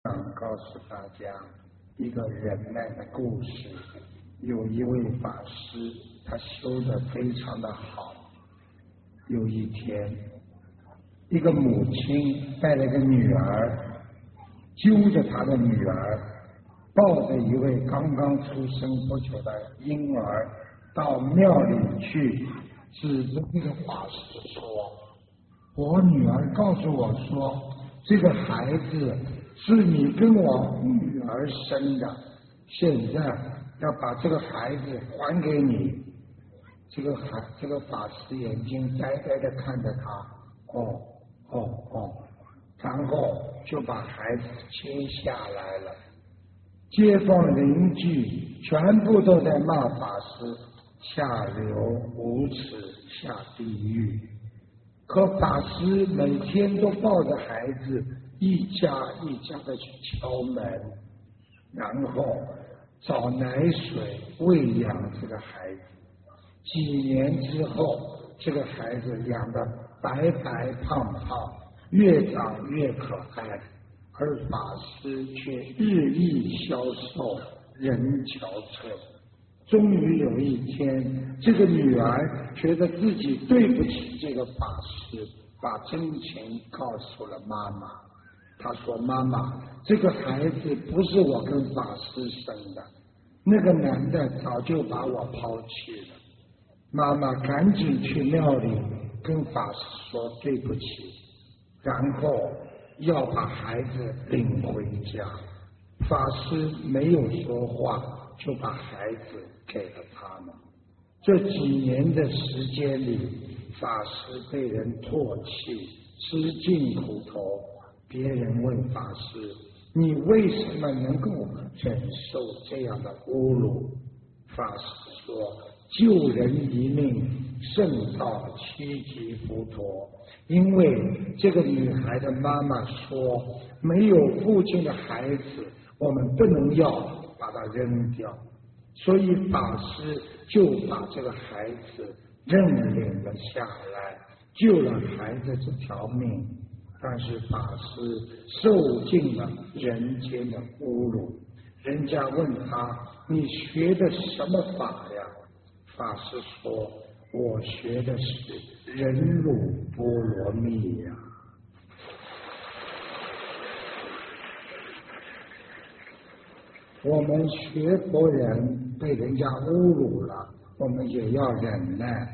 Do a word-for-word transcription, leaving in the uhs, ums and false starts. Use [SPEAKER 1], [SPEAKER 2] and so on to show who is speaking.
[SPEAKER 1] 想告诉大家一个忍耐的故事。有一位法师，他修得非常的好。有一天，一个母亲带了个女儿，揪着她的女儿，抱着一位刚刚出生不久的婴儿到庙里去，指着这个法师说：我女儿告诉我说，这个孩子是你跟我女儿生的，现在要把这个孩子还给你。这个孩，这个法师眼睛呆呆地看着他，哦哦哦，然后就把孩子接下来了。街坊邻居全部都在骂法师下流无耻下地狱，可法师每天都抱着孩子一家一家的去敲门，然后找奶水喂养这个孩子。几年之后，这个孩子养得白白胖胖，越长越可爱，而法师却日益消瘦，人憔悴。终于有一天，这个女儿觉得自己对不起这个法师，把真情告诉了妈妈。她说：妈妈，这个孩子不是我跟法师生的，那个男的早就把我抛弃了。妈妈赶紧去庙里跟法师说对不起，然后要把孩子领回家。法师没有说话，就把孩子给了他们。这几年的时间里，法师被人唾弃，吃尽苦头。别人问法师：你为什么能够忍受这样的侮辱？法师说：救人一命胜造七级浮屠。因为这个女孩的妈妈说，没有父亲的孩子我们不能要，把它扔掉，所以法师就把这个孩子认领了下来，救了孩子这条命。但是法师受尽了人间的侮辱。人家问他：你学的什么法呀？法师说：我学的是忍辱波罗蜜呀。我们学佛人被人家侮辱了，我们也要忍耐。